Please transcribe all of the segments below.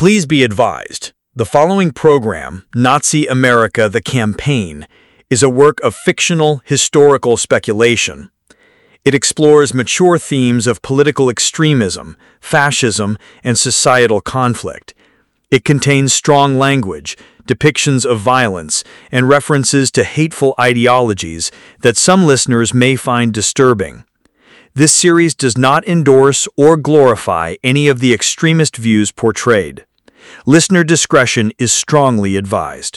Please be advised, the following program, Nazi America: The Campaign, is a work of fictional, historical speculation. It explores mature themes of political extremism, fascism, and societal conflict. It contains strong language, depictions of violence, and references to hateful ideologies that some listeners may find disturbing. This series does not endorse or glorify any of the extremist views portrayed. Listener discretion is strongly advised.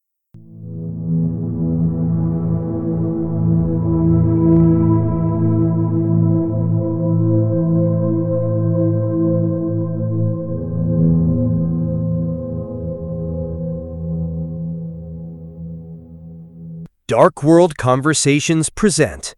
Dark World Conversations present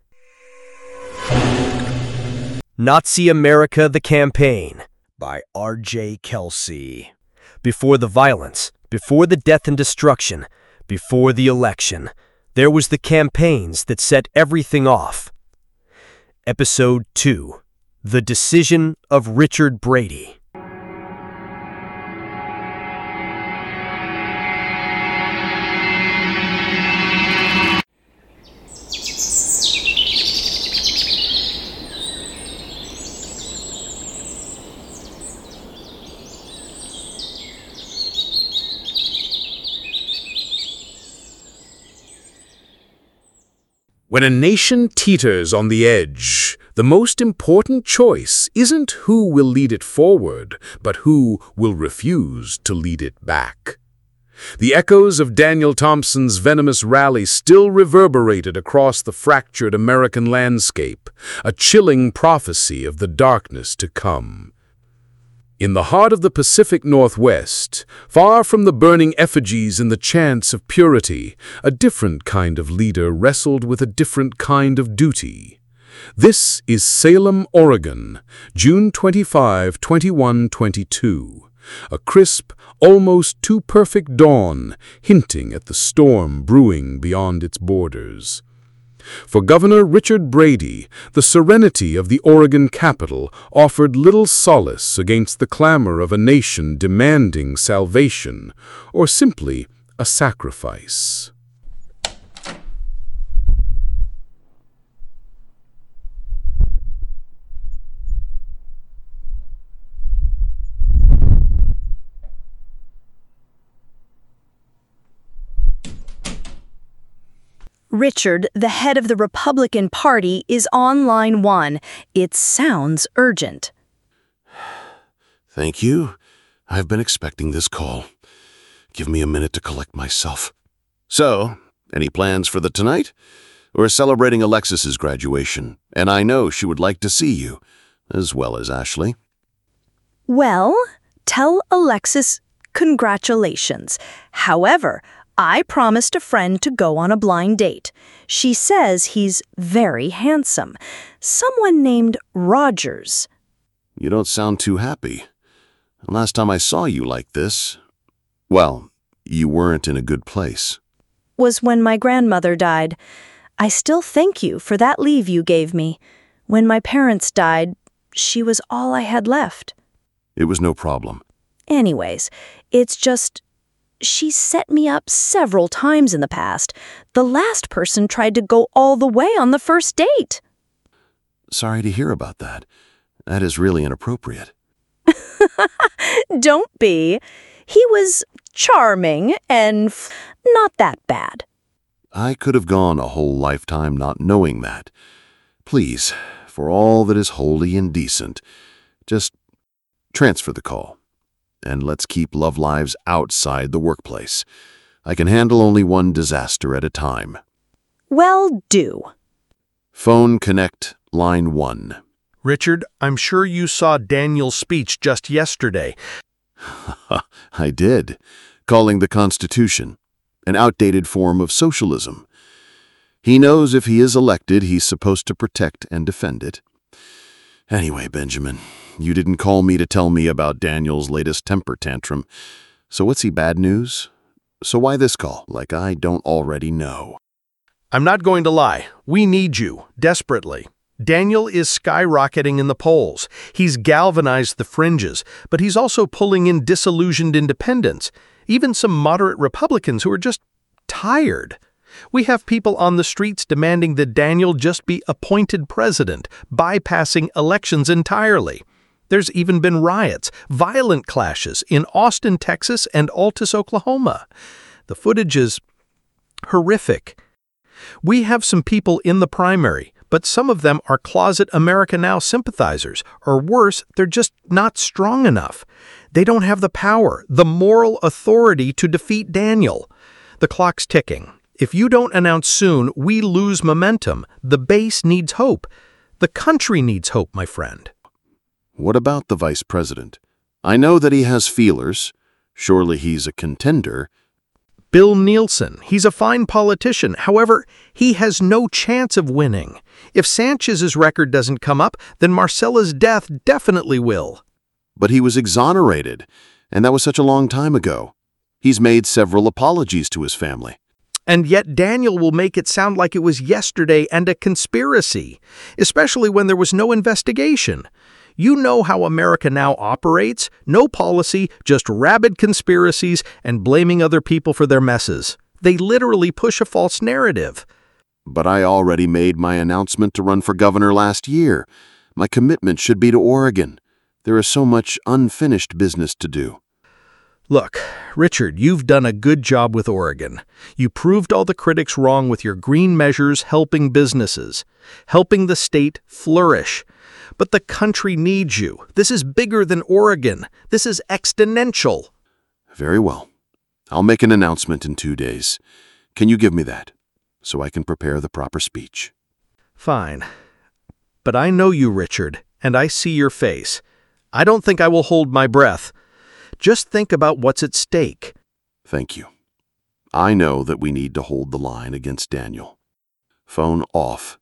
Nazi America: The Campaign by R.J. Kelsey. Before the violence, before the death and destruction, before the election, there was the campaigns that set everything off. Episode 2: The Decision of Richard Brady. When a nation teeters on the edge, the most important choice isn't who will lead it forward, but who will refuse to lead it back. The echoes of Daniel Thompson's venomous rally still reverberated across the fractured American landscape, a chilling prophecy of the darkness to come. In the heart of the Pacific Northwest, far from the burning effigies and the chants of purity, a different kind of leader wrestled with a different kind of duty. This is Salem, Oregon, June 25, 2122. A crisp, almost too perfect dawn, hinting at the storm brewing beyond its borders. For Governor Richard Brady, the serenity of the Oregon capital offered little solace against the clamor of a nation demanding salvation, or simply a sacrifice. Richard, the head of the Republican Party, is on line 1. It sounds urgent. Thank you. I've been expecting this call. Give me a minute to collect myself. So, any plans for the tonight? We're celebrating Alexis's graduation, and I know she would like to see you, as well as Ashley. Well, tell Alexis congratulations. However, I promised a friend to go on a blind date. She says he's very handsome. Someone named Rogers. You don't sound too happy. Last time I saw you like this, well, you weren't in a good place. Was when my grandmother died. I still thank you for that leave you gave me. When my parents died, she was all I had left. It was no problem. Anyways, it's just... She's set me up several times in the past. The last person tried to go all the way on the first date. Sorry to hear about that. That is really inappropriate. Don't be. He was charming and not that bad. I could have gone a whole lifetime not knowing that. Please, for all that is holy and decent, just transfer the call. And let's keep love lives outside the workplace. I can handle only one disaster at a time. Well, do. Phone connect, line 1. Richard, I'm sure you saw Daniel's speech just yesterday. I did. Calling the Constitution an outdated form of socialism. He knows if he is elected, he's supposed to protect and defend it. Anyway, Benjamin, you didn't call me to tell me about Daniel's latest temper tantrum. So what's he, bad news? So why this call, like I don't already know? I'm not going to lie. We need you, desperately. Daniel is skyrocketing in the polls. He's galvanized the fringes, but he's also pulling in disillusioned independents, even some moderate Republicans who are just tired. We have people on the streets demanding that Daniel just be appointed president, bypassing elections entirely. There's even been riots, violent clashes in Austin, Texas, and Altus, Oklahoma. The footage is horrific. We have some people in the primary, but some of them are closet America Now sympathizers, or worse, they're just not strong enough. They don't have the power, the moral authority to defeat Daniel. The clock's ticking. If you don't announce soon, we lose momentum. The base needs hope. The country needs hope, my friend. What about the vice president? I know that he has feelers. Surely he's a contender. Bill Nielsen. He's a fine politician. However, he has no chance of winning. If Sanchez's record doesn't come up, then Marcella's death definitely will. But he was exonerated, and that was such a long time ago. He's made several apologies to his family. And yet Daniel will make it sound like it was yesterday and a conspiracy, especially when there was no investigation. You know how America Now operates. No policy, just rabid conspiracies and blaming other people for their messes. They literally push a false narrative. But I already made my announcement to run for governor last year. My commitment should be to Oregon. There is so much unfinished business to do. Look, Richard, you've done a good job with Oregon. You proved all the critics wrong with your green measures helping businesses, helping the state flourish. But the country needs you. This is bigger than Oregon. This is exponential. Very well. I'll make an announcement in 2 days. Can you give me that, so I can prepare the proper speech? Fine. But I know you, Richard, and I see your face. I don't think I will hold my breath. Just think about what's at stake. Thank you. I know that we need to hold the line against Daniel. Phone off.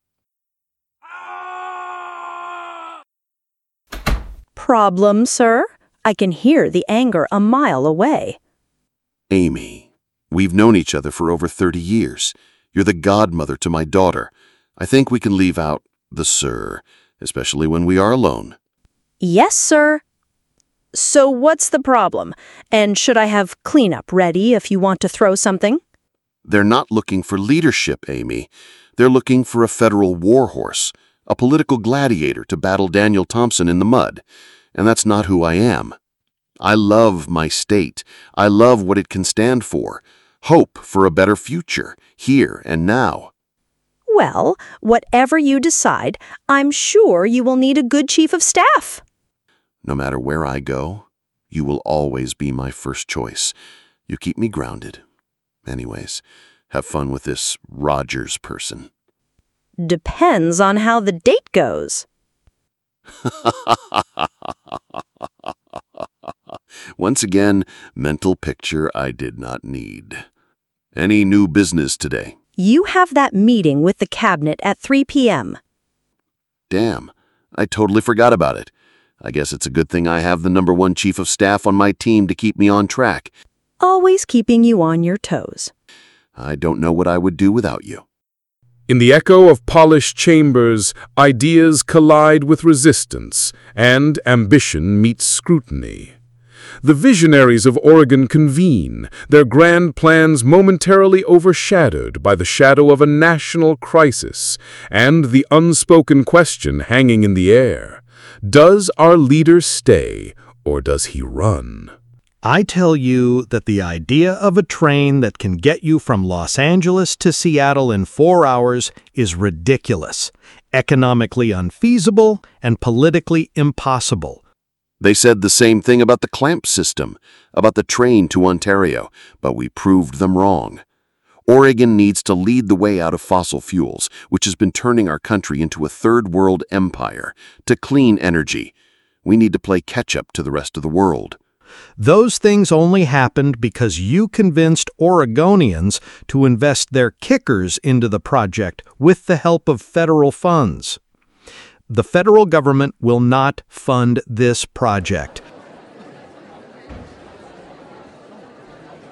Problem, sir? I can hear the anger a mile away. Amy, we've known each other for over 30 years. You're the godmother to my daughter. I think we can leave out the sir, especially when we are alone. Yes, sir. So what's the problem? And should I have cleanup ready if you want to throw something? They're not looking for leadership, Amy. They're looking for a federal warhorse, a political gladiator to battle Daniel Thompson in the mud. And that's not who I am. I love my state. I love what it can stand for. Hope for a better future, here and now. Well, whatever you decide, I'm sure you will need a good chief of staff. No matter where I go, you will always be my first choice. You keep me grounded. Anyways, have fun with this Rogers person. Depends on how the date goes. Once again, mental picture I did not need. Any new business today? You have that meeting with the cabinet at 3 p.m. Damn, I totally forgot about it. I guess it's a good thing I have the #1 chief of staff on my team to keep me on track. Always keeping you on your toes. I don't know what I would do without you. In the echo of polished chambers, ideas collide with resistance, and ambition meets scrutiny. The visionaries of Oregon convene, their grand plans momentarily overshadowed by the shadow of a national crisis and the unspoken question hanging in the air. Does our leader stay, or does he run? I tell you that the idea of a train that can get you from Los Angeles to Seattle in 4 hours is ridiculous, economically unfeasible, and politically impossible. They said the same thing about the clamp system, about the train to Ontario, but we proved them wrong. Oregon needs to lead the way out of fossil fuels, which has been turning our country into a third-world empire, to clean energy. We need to play catch-up to the rest of the world. Those things only happened because you convinced Oregonians to invest their kickers into the project with the help of federal funds. The federal government will not fund this project.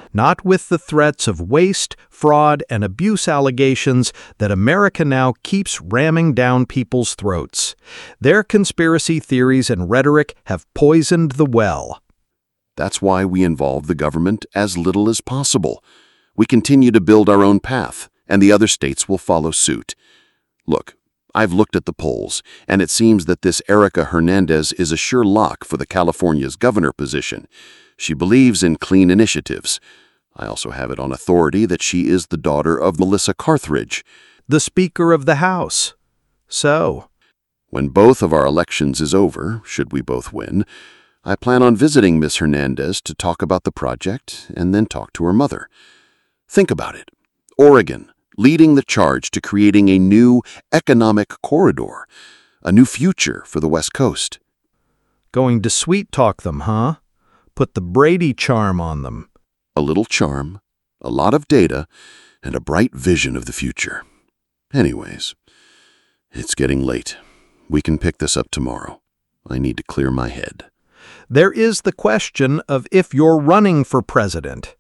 not with the threats of waste, fraud, and abuse allegations that America now keeps ramming down people's throats. Their conspiracy theories and rhetoric have poisoned the well. That's why we involve the government as little as possible. We continue to build our own path, and the other states will follow suit. Look, I've looked at the polls, and it seems that this Erika Hernandez is a sure lock for the California's governor position. She believes in clean initiatives. I also have it on authority that she is the daughter of Melissa Carthridge, The Speaker of the House. So, when both of our elections is over, should we both win, I plan on visiting Miss Hernandez to talk about the project and then talk to her mother. Think about it. Oregon, leading the charge to creating a new economic corridor, a new future for the West Coast. going to sweet-talk them, huh? Put the Brady charm on them. A little charm, a lot of data, and a bright vision of the future. Anyways, it's getting late. We can pick this up tomorrow. I need to clear my head. There is the question of if you're running for president.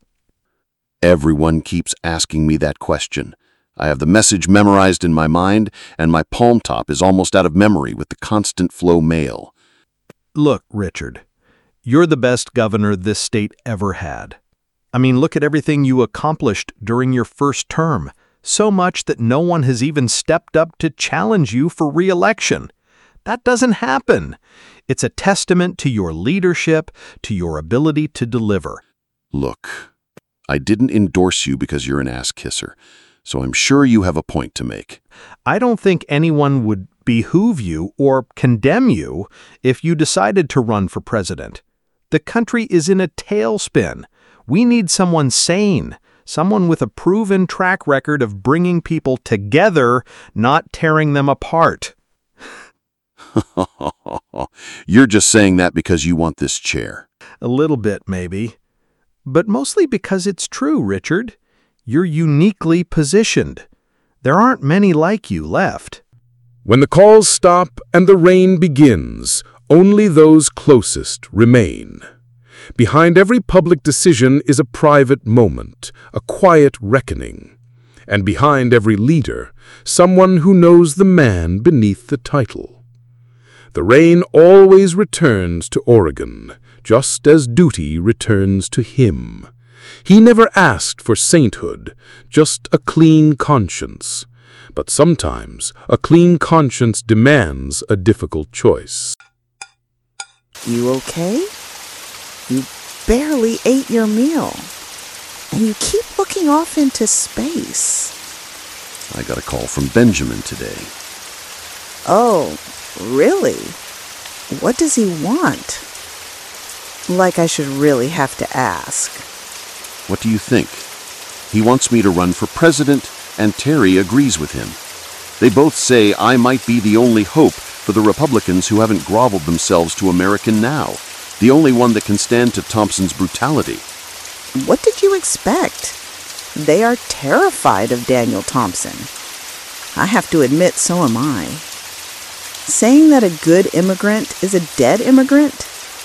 Everyone keeps asking me that question. I have the message memorized in my mind, and my palm top is almost out of memory with the constant flow mail. Look, Richard, you're the best governor this state ever had. I mean, look at everything you accomplished during your first term. So much that no one has even stepped up to challenge you for re-election. That doesn't happen. It's a testament to your leadership, to your ability to deliver. Look, I didn't endorse you because you're an ass-kisser, so I'm sure you have a point to make. I don't think anyone would behoove you or condemn you if you decided to run for president. The country is in a tailspin. We need someone sane, someone with a proven track record of bringing people together, not tearing them apart. You're just saying that because you want this chair. A little bit, maybe. But mostly because it's true, Richard. You're uniquely positioned. There aren't many like you left. When the calls stop and the rain begins, only those closest remain. Behind every public decision is a private moment, a quiet reckoning. And behind every leader, someone who knows the man beneath the title. The rain always returns to Oregon, just as duty returns to him. He never asked for sainthood, just a clean conscience. But sometimes a clean conscience demands a difficult choice. You okay? You barely ate your meal. And you keep looking off into space. I got a call from Benjamin today. Oh, really? What does he want? Like I should really have to ask. What do you think? He wants me to run for president, and Terry agrees with him. They both say I might be the only hope for the Republicans who haven't groveled themselves to American Now, the only one that can stand to Thompson's brutality. What did you expect? They are terrified of Daniel Thompson. I have to admit, so am I. Saying that a good immigrant is a dead immigrant?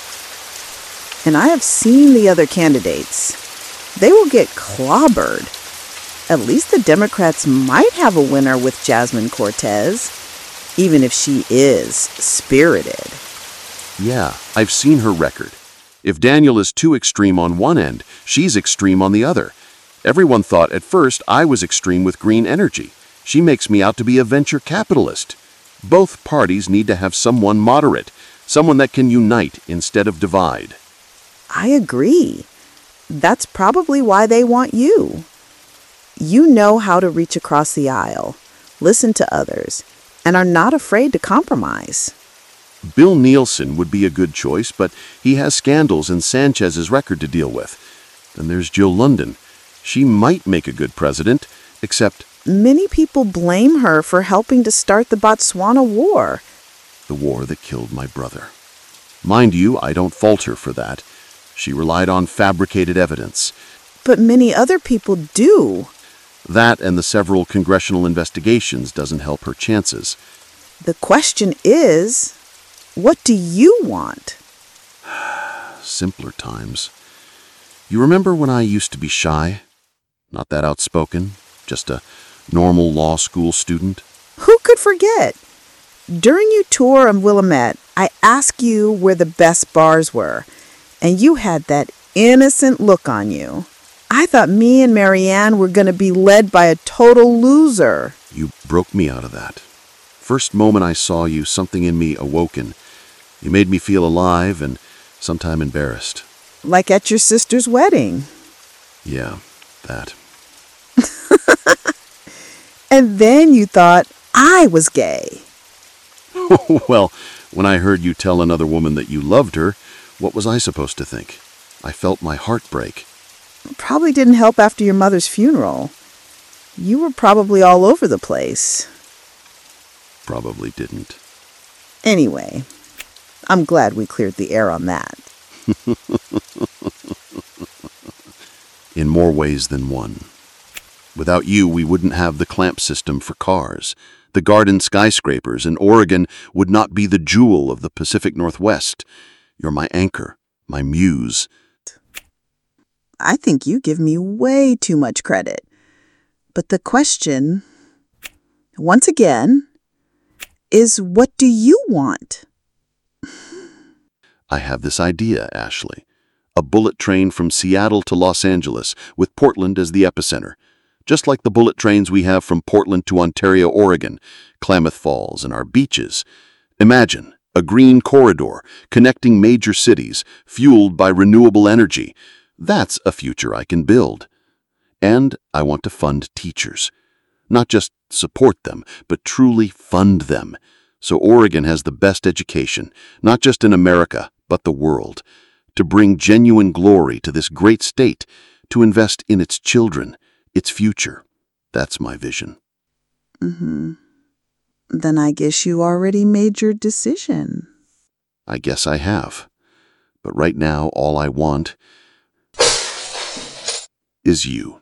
And I have seen the other candidates. They will get clobbered. At least the Democrats might have a winner with Jasmine Cortez, even if she is spirited. Yeah, I've seen her record. If Daniel is too extreme on one end, she's extreme on the other. Everyone thought at first I was extreme with green energy. She makes me out to be a venture capitalist. Both parties need to have someone moderate, someone that can unite instead of divide. I agree. That's probably why they want you. You know how to reach across the aisle, listen to others, and are not afraid to compromise. Bill Nielsen would be a good choice, but he has scandals and Sanchez's record to deal with. Then there's Jill London. She might make a good president, except many people blame her for helping to start the Botswana War. The war that killed my brother. Mind you, I don't fault her for that. She relied on fabricated evidence. But many other people do. That and the several congressional investigations doesn't help her chances. The question is, what do you want? Simpler times. You remember when I used to be shy? Not that outspoken, just a normal law school student? Who could forget? During your tour of Willamette, I asked you where the best bars were, and you had that innocent look on you. I thought me and Marianne were going to be led by a total loser. You broke me out of that. First moment I saw you, something in me awoken. You made me feel alive and sometime embarrassed. Like at your sister's wedding. Yeah, that. And then you thought I was gay. Well, when I heard you tell another woman that you loved her, what was I supposed to think? I felt my heart break. Probably didn't help after your mother's funeral. You were probably all over the place. Probably didn't. Anyway, I'm glad we cleared the air on that. In more ways than one. Without you, we wouldn't have the clamp system for cars. The garden skyscrapers in Oregon would not be the jewel of the Pacific Northwest. You're my anchor, my muse. I think you give me way too much credit. But the question, once again, is what do you want? I have this idea, Ashley. A bullet train from Seattle to Los Angeles, with Portland as the epicenter. Just like the bullet trains we have from Portland to Ontario, Oregon, Klamath Falls, and our beaches. Imagine a green corridor connecting major cities, fueled by renewable energy. That's a future I can build. And I want to fund teachers. Not just support them, but truly fund them. So Oregon has the best education, not just in America, but the world. To bring genuine glory to this great state, to invest in its children, its future. That's my vision. Then I guess you already made your decision. I guess I have. But right now, all I want is you.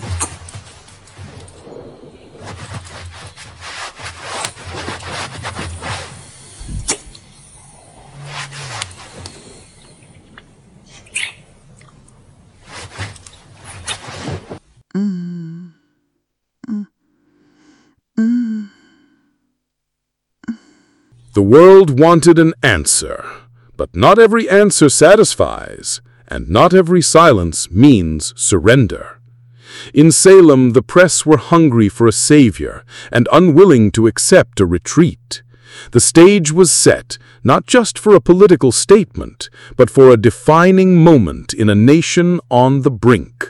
The world wanted an answer, but not every answer satisfies, and not every silence means surrender. In Salem, the press were hungry for a savior and unwilling to accept a retreat. The stage was set, not just for a political statement, but for a defining moment in a nation on the brink.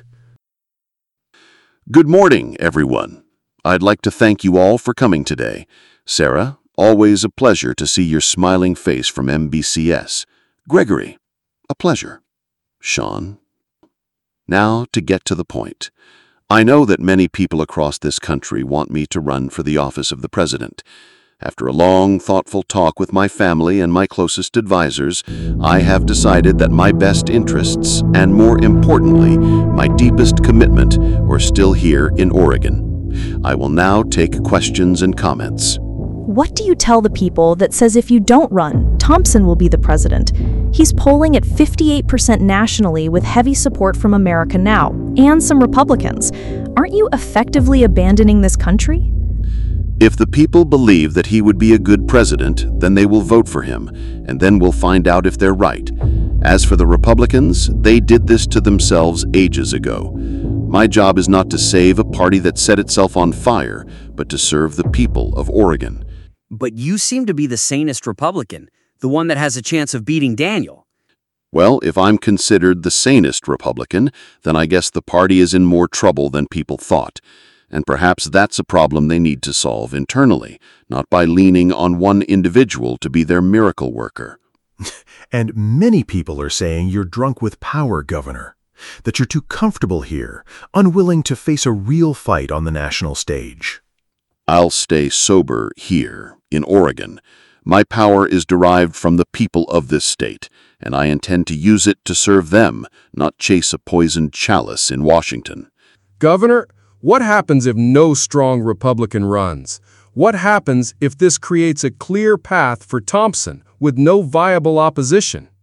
Good morning, everyone. I'd like to thank you all for coming today. Sarah, always a pleasure to see your smiling face from MBCS. Gregory, a pleasure. Sean. Now to get to the point. I know that many people across this country want me to run for the office of the president. After a long, thoughtful talk with my family and my closest advisors, I have decided that my best interests, and more importantly, my deepest commitment, are still here in Oregon. I will now take questions and comments. What do you tell the people that says if you don't run, Thompson will be the president? He's polling at 58% nationally with heavy support from America Now and some Republicans. Aren't you effectively abandoning this country? If the people believe that he would be a good president, then they will vote for him, and then we'll find out if they're right. As for the Republicans, they did this to themselves ages ago. My job is not to save a party that set itself on fire, but to serve the people of Oregon. But you seem to be the sanest Republican, the one that has a chance of beating Daniel. Well, if I'm considered the sanest Republican, then I guess the party is in more trouble than people thought. And perhaps that's a problem they need to solve internally, not by leaning on one individual to be their miracle worker. And many people are saying you're drunk with power, Governor. That you're too comfortable here, unwilling to face a real fight on the national stage. I'll stay sober here, in Oregon. My power is derived from the people of this state, and I intend to use it to serve them, not chase a poisoned chalice in Washington. Governor, what happens if no strong Republican runs? What happens if this creates a clear path for Thompson with no viable opposition?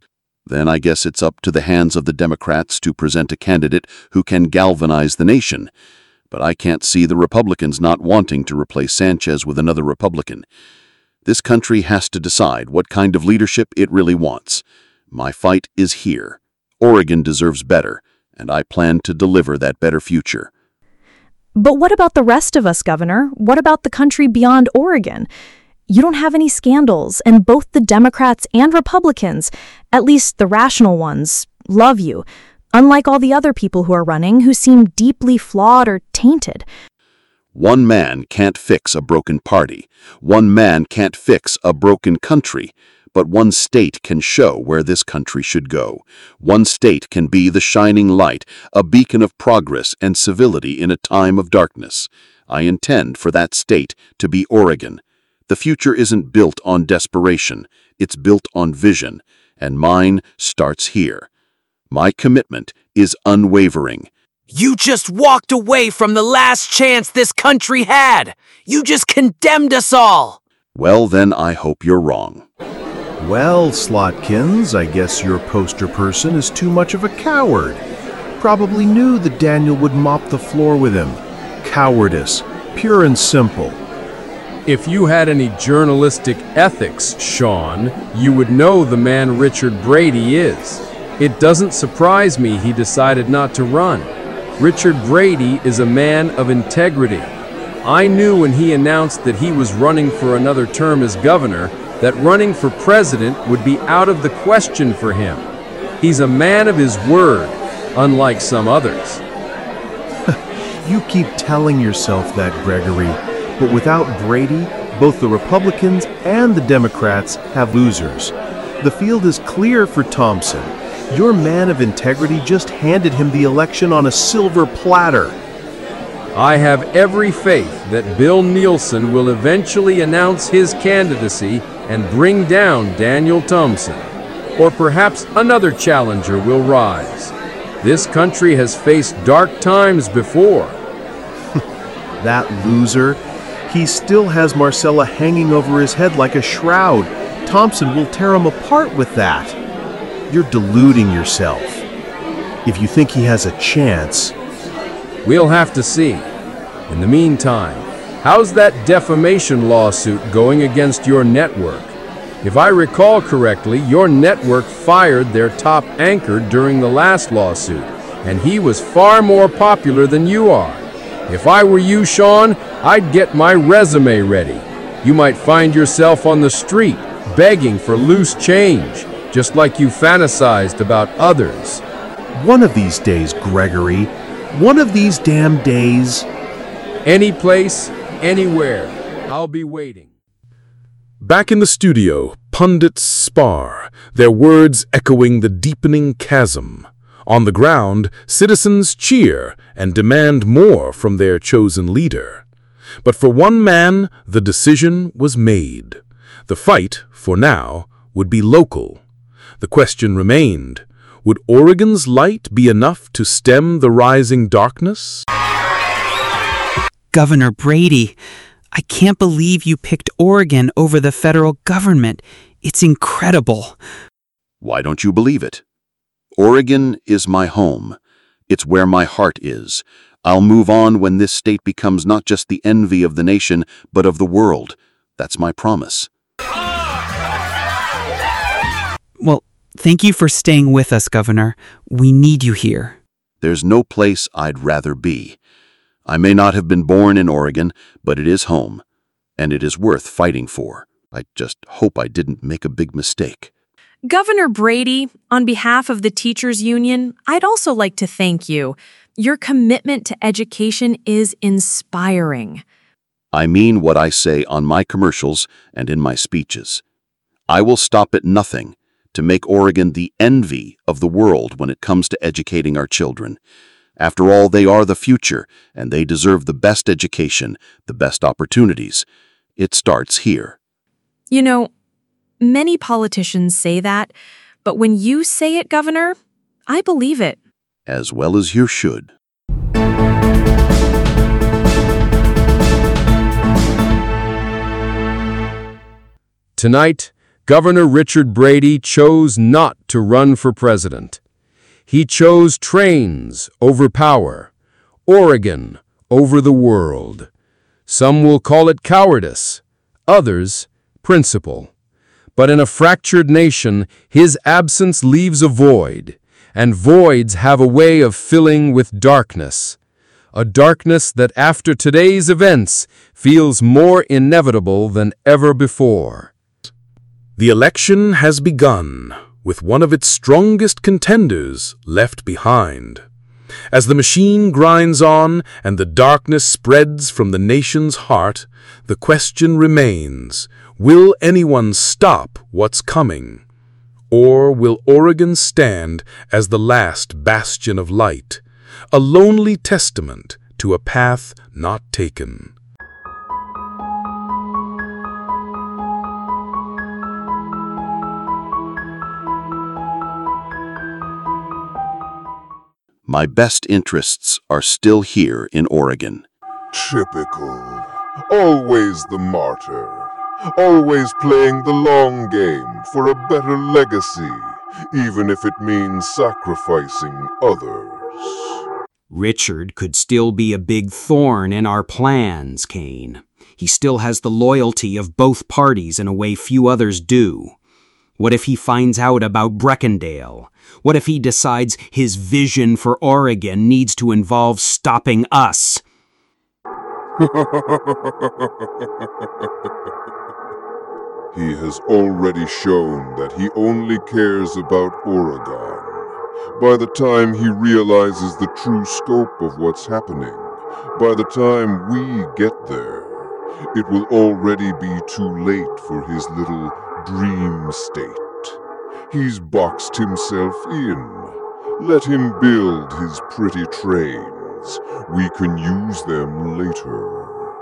Then I guess it's up to the hands of the Democrats to present a candidate who can galvanize the nation. But I can't see the Republicans not wanting to replace Sanchez with another Republican. This country has to decide what kind of leadership it really wants. My fight is here. Oregon deserves better, and I plan to deliver that better future. But what about the rest of us, Governor? What about the country beyond Oregon? You don't have any scandals, and both the Democrats and Republicans, at least the rational ones, love you, unlike all the other people who are running who seem deeply flawed or tainted. One man can't fix a broken party. One man can't fix a broken country. But one state can show where this country should go. One state can be the shining light, a beacon of progress and civility in a time of darkness. I intend for that state to be Oregon. The future isn't built on desperation. It's built on vision, and mine starts here. My commitment is unwavering. You just walked away from the last chance this country had. You just condemned us all. Well, then I hope you're wrong. Well, Slotkins, I guess your poster person is too much of a coward. Probably knew that Daniel would mop the floor with him. Cowardice, pure and simple. If you had any journalistic ethics, Sean, you would know the man Richard Brady is. It doesn't surprise me he decided not to run. Richard Brady is a man of integrity. I knew when he announced that he was running for another term as governor that running for president would be out of the question for him. He's a man of his word, unlike some others. You keep telling yourself that, Gregory, but without Brady, both the Republicans and the Democrats have losers. The field is clear for Thompson. Your man of integrity just handed him the election on a silver platter. I have every faith that Bill Nielsen will eventually announce his candidacy and bring down Daniel Thompson. Or perhaps another challenger will rise. This country has faced dark times before. That loser, he still has Marcella hanging over his head like a shroud. Thompson will tear him apart with that. You're deluding yourself. If you think he has a chance... We'll have to see. In the meantime, how's that defamation lawsuit going against your network? If I recall correctly, your network fired their top anchor during the last lawsuit, and he was far more popular than you are. If I were you, Sean, I'd get my resume ready. You might find yourself on the street, begging for loose change, just like you fantasized about others. One of these days, Gregory. One of these damn days. Any place, anywhere. I'll be waiting. Back in the studio, pundits spar, their words echoing the deepening chasm. On the ground, citizens cheer and demand more from their chosen leader. But for one man, the decision was made. The fight, for now, would be local. The question remained, would Oregon's light be enough to stem the rising darkness? Governor Brady, I can't believe you picked Oregon over the federal government. It's incredible. Why don't you believe it? Oregon is my home. It's where my heart is. I'll move on when this state becomes not just the envy of the nation, but of the world. That's my promise. Well, thank you for staying with us, Governor. We need you here. There's no place I'd rather be. I may not have been born in Oregon, but it is home, and it is worth fighting for. I just hope I didn't make a big mistake. Governor Brady, on behalf of the Teachers Union, I'd also like to thank you. Your commitment to education is inspiring. I mean what I say on my commercials and in my speeches. I will stop at nothing to make Oregon the envy of the world when it comes to educating our children. After all, they are the future, and they deserve the best education, the best opportunities. It starts here. You know, many politicians say that, but when you say it, Governor, I believe it. As well as you should. Tonight, Governor Richard Brady chose not to run for president. He chose trains over power, Oregon over the world. Some will call it cowardice, others principle. But in a fractured nation, his absence leaves a void, and voids have a way of filling with darkness. A darkness that after today's events feels more inevitable than ever before. The election has begun, with one of its strongest contenders left behind. As the machine grinds on and the darkness spreads from the nation's heart, the question remains, will anyone stop what's coming? Or will Oregon stand as the last bastion of light, a lonely testament to a path not taken? My best interests are still here in Oregon. Typical. Always the martyr. Always playing the long game for a better legacy, even if it means sacrificing others. Richard could still be a big thorn in our plans, Kane. He still has the loyalty of both parties in a way few others do. What if he finds out about Breckendale? What if he decides his vision for Oregon needs to involve stopping us? He has already shown that he only cares about Oregon. By the time he realizes the true scope of what's happening, by the time we get there, it will already be too late for his little dream state. He's boxed himself in. Let him build his pretty trains. We can use them later.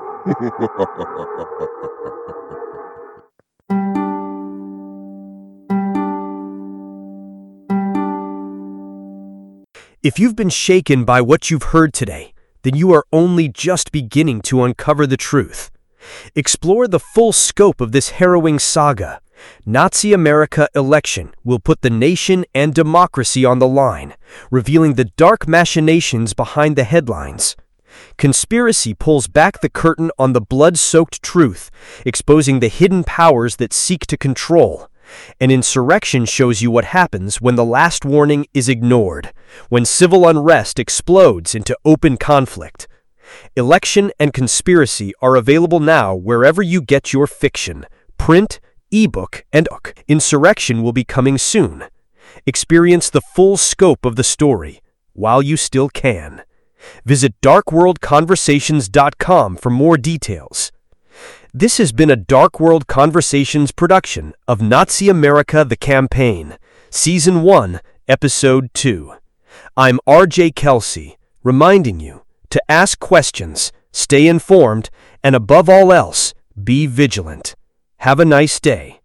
If you've been shaken by what you've heard today, then you are only just beginning to uncover the truth. Explore the full scope of this harrowing saga. Nazi America election will put the nation and democracy on the line, revealing the dark machinations behind the headlines. Conspiracy pulls back the curtain on the blood-soaked truth, exposing the hidden powers that seek to control. An insurrection shows you what happens when the last warning is ignored, when civil unrest explodes into open conflict. Election and Conspiracy are available now wherever you get your fiction, print, ebook, and book. Insurrection will be coming soon. Experience the full scope of the story while you still can. Visit darkworldconversations.com for more details. This has been a Dark World Conversations production of Nazi America the Campaign, Season 1, Episode 2. I'm RJ Kelsey, reminding you to ask questions, stay informed, and above all else, be vigilant. Have a nice day.